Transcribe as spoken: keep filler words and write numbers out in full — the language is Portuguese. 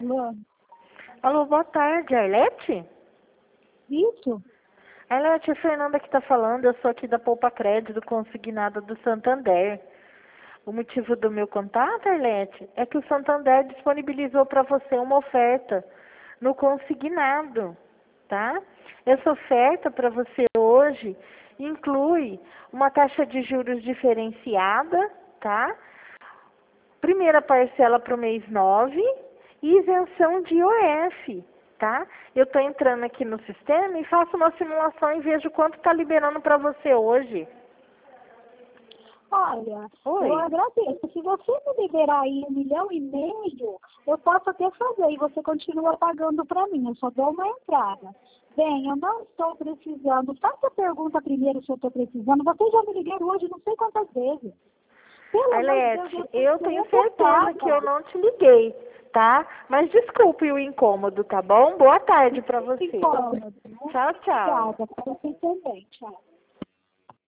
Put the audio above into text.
Alô? Alô, boa tarde, Arlete? Isso? Arlete, a Fernanda que está falando, eu sou aqui da Poupa Crédito Consignada do Santander. O motivo do meu contato, Arlete, é que o Santander disponibilizou para você uma oferta no consignado, tá? Essa oferta para você hoje inclui uma taxa de juros diferenciada, tá? Primeira parcela para o mês nove e isenção de I O F, tá? Eu estou entrando aqui no sistema e faço uma simulação e vejo quanto está liberando para você hoje. Olha, Oi. eu agradeço. Se você me liberar aí um milhão e meio, eu posso até fazer e você continua pagando para mim. Eu só dou uma entrada. Bem, eu não estou precisando. Faça a pergunta primeiro se eu estou precisando. Você já me ligou hoje não sei quantas vezes. Pelo Arlete, amor de Deus, eu você tenho é certeza que eu ocupada. não te liguei, tá? Mas desculpe o incômodo, tá bom? Boa tarde para Muito você. incômodo, né? Tchau, tchau. Obrigada. Para você também. Tchau.